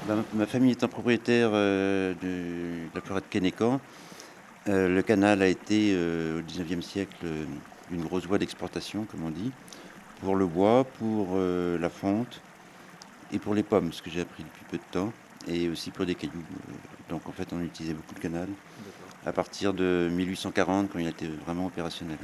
Ma famille étant propriétaire de la forêt de Kennecamp, le canal a été au XIXe siècle une grosse voie d'exportation, comme on dit, pour le bois, pour la fonte et pour les pommes, ce que j'ai appris depuis peu de temps, et aussi pour des cailloux. Donc en fait, on utilisait beaucoup le canal à partir de 1840, quand il était vraiment opérationnel.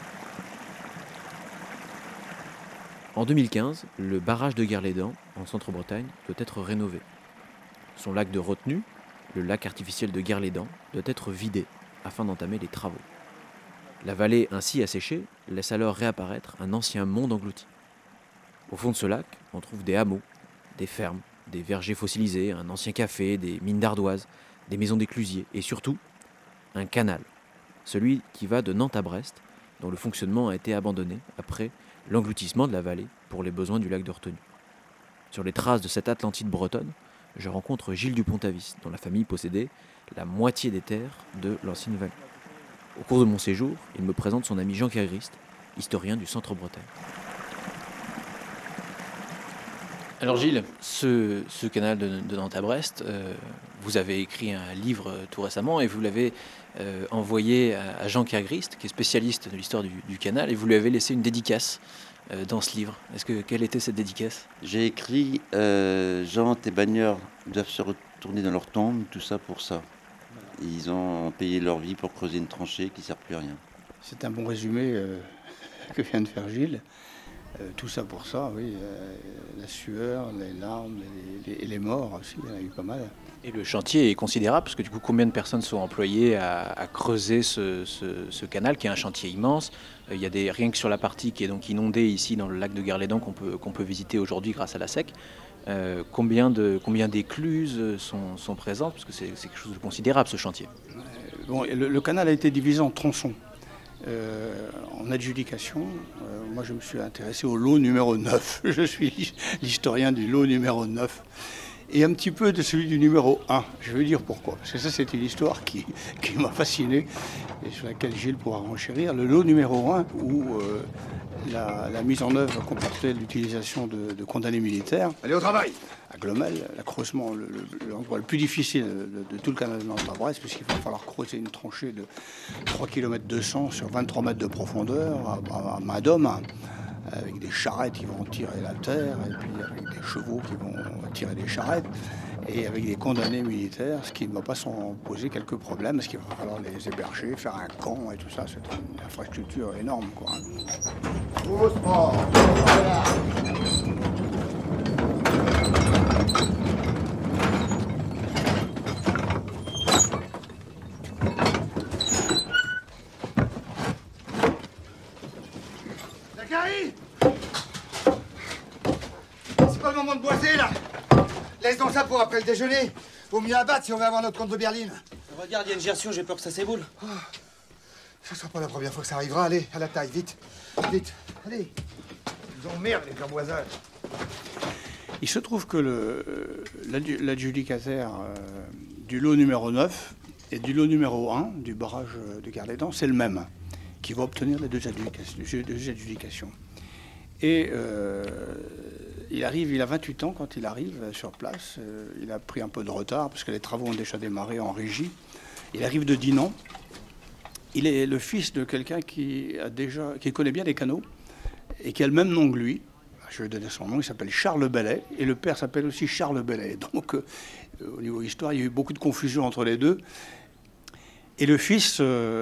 En 2015, le barrage de Guerlédan, en Centre-Bretagne, doit être rénové. Son lac de retenue, le lac artificiel de Guerlédan, doit être vidé afin d'entamer les travaux. La vallée ainsi asséchée laisse alors réapparaître un ancien monde englouti. Au fond de ce lac, on trouve des hameaux, des fermes, des vergers fossilisés, un ancien café, des mines d'ardoise, des maisons d'éclusiers et surtout, un canal, celui qui va de Nantes à Brest, dont le fonctionnement a été abandonné après l'engloutissement de la vallée pour les besoins du lac de retenue. Sur les traces de cette Atlantide bretonne, je rencontre Gilles Dupont-Avis, dont la famille possédait la moitié des terres de l'ancienne vallée. Au cours de mon séjour, il me présente son ami Jean Cagriste, historien du Centre-Bretagne. Alors Gilles, ce canal de Nantes à Brest, vous avez écrit un livre tout récemment et vous l'avez envoyé à Jean Cagriste, qui est spécialiste de l'histoire du canal, et vous lui avez laissé une dédicace dans ce livre. Quelle était cette dédicace ? J'ai écrit Jean, tes bagneurs doivent se retourner dans leur tombe, tout ça pour ça. Ils ont payé leur vie pour creuser une tranchée qui ne sert plus à rien. C'est un bon résumé que vient de faire Gilles. Tout ça pour ça, oui. La sueur, les larmes et les morts aussi, il y en a eu pas mal. Et le chantier est considérable, parce que du coup, combien de personnes sont employées à creuser ce canal, qui est un chantier immense. Il y a rien que sur la partie qui est donc inondée ici dans le lac de Guerlédan qu'on peut visiter aujourd'hui grâce à la SEC. Combien d'écluses sont présentes, parce que c'est quelque chose de considérable ce chantier. Le canal a été divisé en tronçons. En adjudication, moi je me suis intéressé au lot numéro 9. Je suis l'historien du lot numéro 9. Et un petit peu de celui du numéro 1. Je vais dire pourquoi. Parce que ça, c'est une histoire qui m'a fasciné et sur laquelle Gilles pourra renchérir. Le lot numéro 1, où la mise en œuvre comportait l'utilisation de condamnés militaires. Allez au travail! À Glomel, l'accroissement, l'endroit le plus difficile de tout le canal de Nantes à Brest, puisqu'il va falloir creuser une tranchée de 3 km 200 sur 23 mètres de profondeur, à main d'homme, avec des charrettes qui vont tirer la terre, et puis avec des chevaux qui vont tirer des charrettes, et avec des condamnés militaires, ce qui ne va pas sans poser quelques problèmes, parce qu'il va falloir les héberger, faire un camp et tout ça. C'est une infrastructure énorme, quoi. Doucement! Voilà. Zachary! C'est pas le moment de boiser, là! Laisse donc ça pour après le déjeuner. Vaut mieux abattre si on veut avoir notre compte de berline. Regarde, il y a une gertion, j'ai peur que ça s'éboule. Oh, ce sera pas la première fois que ça arrivera. Allez, à la taille, vite. Vite, allez. Ils emmerdent, les camboisages. Il se trouve que l'adjudicataire du lot numéro 9 et du lot numéro 1 du barrage de Guerlédan, c'est le même, qui va obtenir les deux adjudications. Et il a 28 ans quand il arrive sur place. Il a pris un peu de retard parce que les travaux ont déjà démarré en régie. Il arrive de Dinan. Il est le fils de quelqu'un qui connaît bien les canaux et qui a le même nom que lui. Je vais donner son nom, il s'appelle Charles Bellet, et le père s'appelle aussi Charles Bellet. Donc, au niveau histoire, il y a eu beaucoup de confusion entre les deux. Et le fils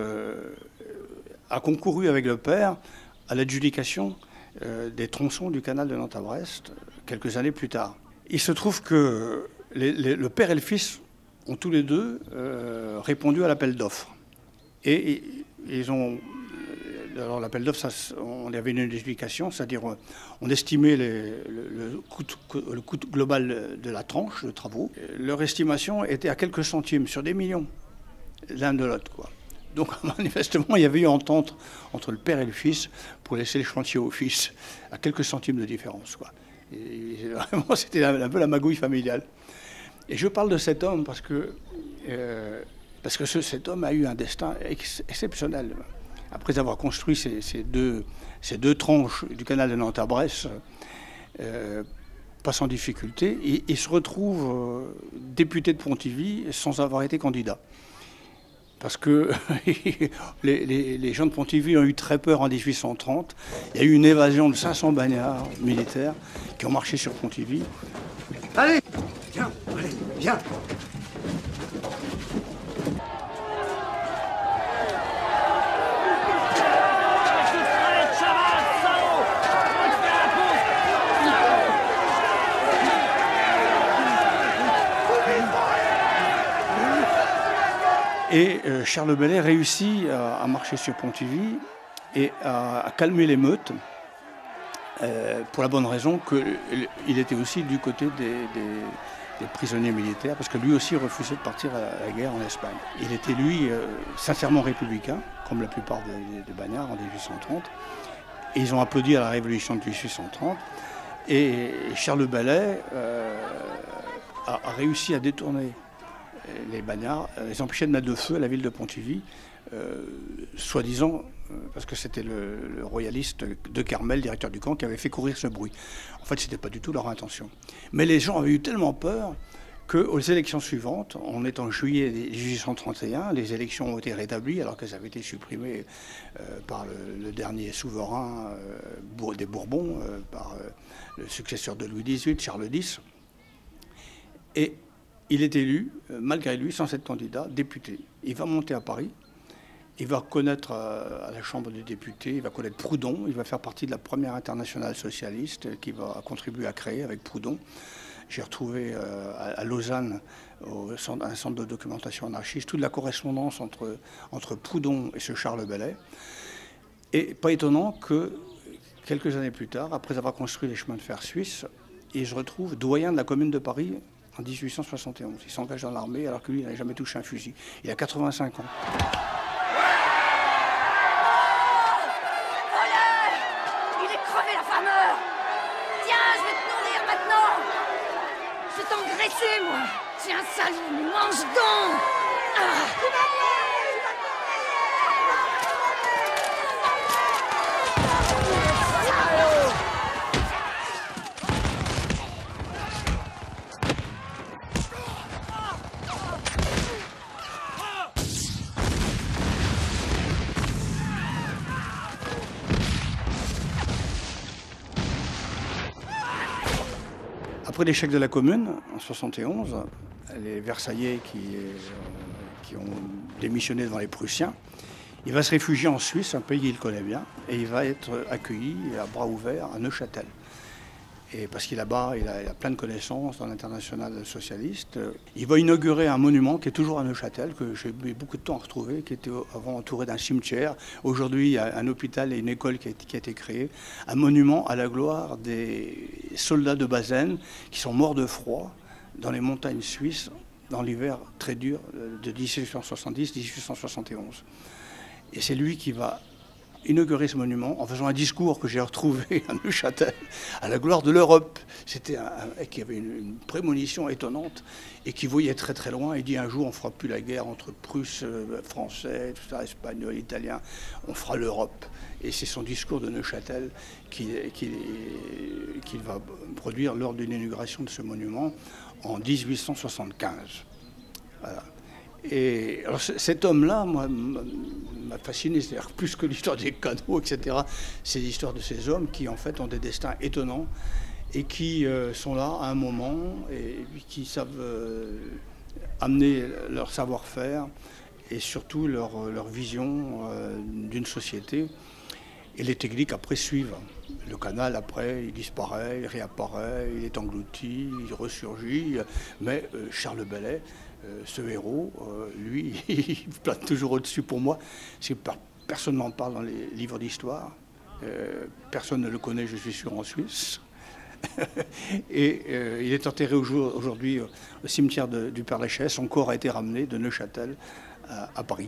a concouru avec le père à l'adjudication des tronçons du canal de Nantes à Brest, quelques années plus tard. Il se trouve que le père et le fils ont tous les deux répondu à l'appel d'offres. Et ils ont... Alors l'appel d'offres, on avait une adjudication, c'est-à-dire on estimait le coût global de la tranche de travaux. Leur estimation était à quelques centimes sur des millions, l'un de l'autre, quoi. Donc manifestement, il y avait eu entente entre le père et le fils pour laisser le chantier au fils, à quelques centimes de différence, quoi. Et vraiment, c'était un peu la magouille familiale. Et je parle de cet homme parce que cet homme a eu un destin exceptionnel. Après avoir construit ces deux tranches du canal de Nantes à Brest, pas sans difficulté, et il se retrouve député de Pontivy sans avoir été candidat. Parce que les gens de Pontivy ont eu très peur en 1830. Il y a eu une évasion de 500 bagnards militaires qui ont marché sur Pontivy. Allez, viens, allez, viens. Et Charles Bellay réussit à marcher sur Pontivy et à calmer l'émeute, pour la bonne raison qu'il était aussi du côté des prisonniers militaires, parce que lui aussi refusait de partir à la guerre en Espagne. Il était, lui, sincèrement républicain, comme la plupart des bagnards en 1830. Et ils ont applaudi à la Révolution de 1830. Et Charles Bellay a réussi à détourner les bagnards, les empêchaient de mettre le feu à la ville de Pontivy, soi-disant, parce que c'était le royaliste de Carmel, directeur du camp, qui avait fait courir ce bruit. En fait, ce n'était pas du tout leur intention. Mais les gens avaient eu tellement peur qu'aux élections suivantes, on est en juillet 1831, les élections ont été rétablies alors qu'elles avaient été supprimées par le dernier souverain des Bourbons, par le successeur de Louis XVIII, Charles X. Et il est élu, malgré lui, sans être candidat, député. Il va monter à Paris, il va connaître à la Chambre des députés, il va connaître Proudhon, il va faire partie de la première internationale socialiste qu'il va contribuer à créer avec Proudhon. J'ai retrouvé à Lausanne, un centre de documentation anarchiste, toute la correspondance entre Proudhon et ce Charles Bellay. Et pas étonnant que, quelques années plus tard, après avoir construit les chemins de fer suisses, il se retrouve doyen de la Commune de Paris en 1871. Il s'engage dans l'armée alors que lui, il n'avait jamais touché un fusil. Il a 85 ans. Il est crevé, la fameur. Tiens, je vais te nourrir maintenant. Je vais t'engraisser, moi. Tiens, salut, mange donc. Après l'échec de la Commune, en 71, les Versaillais qui ont démissionné devant les Prussiens, il va se réfugier en Suisse, un pays qu'il connaît bien, et il va être accueilli à bras ouverts à Neuchâtel. Et parce qu'il là-bas, il a plein de connaissances dans l'international socialiste. Il va inaugurer un monument qui est toujours à Neuchâtel, que j'ai mis beaucoup de temps à retrouver, qui était avant entouré d'un cimetière. Aujourd'hui, il y a un hôpital et une école qui a été créée. Un monument à la gloire des soldats de Bazaine qui sont morts de froid dans les montagnes suisses dans l'hiver très dur de 1870-1871. Et c'est lui qui va inaugurer ce monument en faisant un discours que j'ai retrouvé à Neuchâtel, à la gloire de l'Europe. C'était qui avait une prémonition étonnante et qui voyait très très loin. Il dit un jour on ne fera plus la guerre entre Prusse, Français, tout ça, Espagnols, Italiens, on fera l'Europe. Et c'est son discours de Neuchâtel qu'il va produire lors d'une inauguration de ce monument en 1875. Voilà. Et alors cet homme-là, moi, m'a fasciné, c'est-à-dire plus que l'histoire des canaux, etc. C'est l'histoire de ces hommes qui, en fait, ont des destins étonnants et qui sont là à un moment et qui savent amener leur savoir-faire et surtout leur vision d'une société. Et les techniques après suivent. Le canal après, il disparaît, il réapparaît, il est englouti, il ressurgit. Mais Charles Bellay, ce héros, lui, il plane toujours au-dessus pour moi. Personne n'en parle dans les livres d'histoire. Personne ne le connaît, je suis sûr, en Suisse. Et il est enterré aujourd'hui au cimetière du Père-Lachaise. Son corps a été ramené de Neuchâtel à Paris.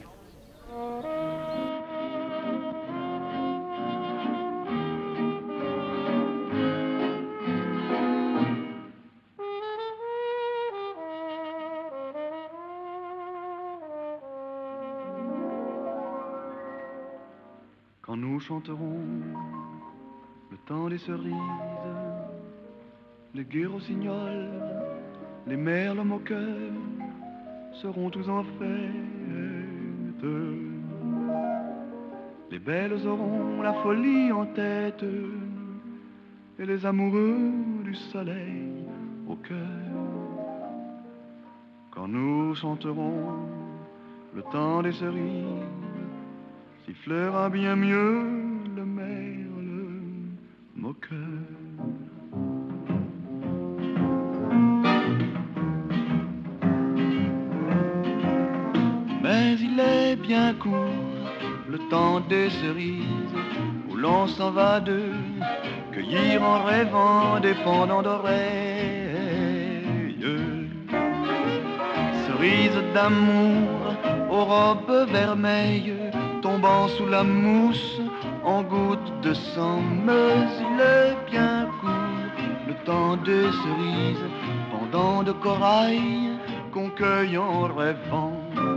Quand nous chanterons le temps des cerises, les gai rossignols, les merles moqueurs seront tous en fête. Les belles auront la folie en tête et les amoureux du soleil au cœur. Quand nous chanterons le temps des cerises, sifflera bien mieux le merle moqueur. Mais il est bien court, le temps des cerises, où l'on s'en va de cueillir en rêvant des pendants d'oreilles. Cerises d'amour aux robes vermeilles, tombant sous la mousse en gouttes de sang. Mais il est bien court, le temps des cerises, pendant de corail qu'on cueille en rêvant.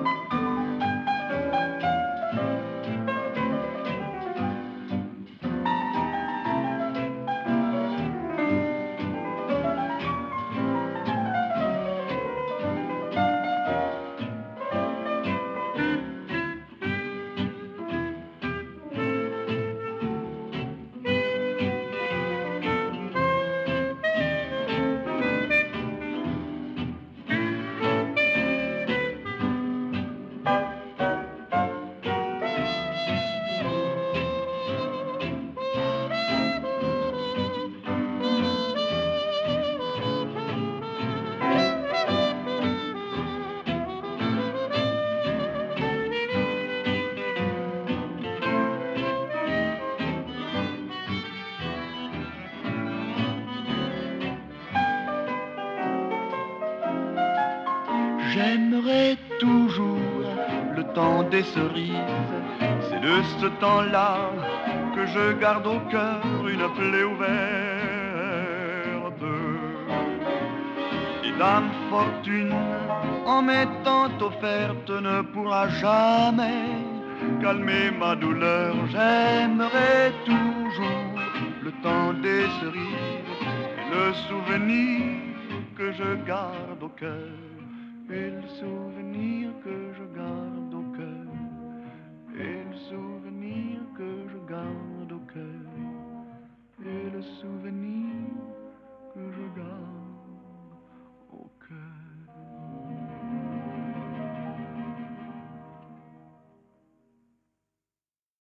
J'aimerais toujours le temps des cerises. C'est de ce temps-là que je garde au cœur une plaie ouverte. Et Dame Fortune, en m'étant offerte, ne pourra jamais calmer ma douleur. J'aimerais toujours le temps des cerises et le souvenir que je garde au cœur. Et le souvenir que je garde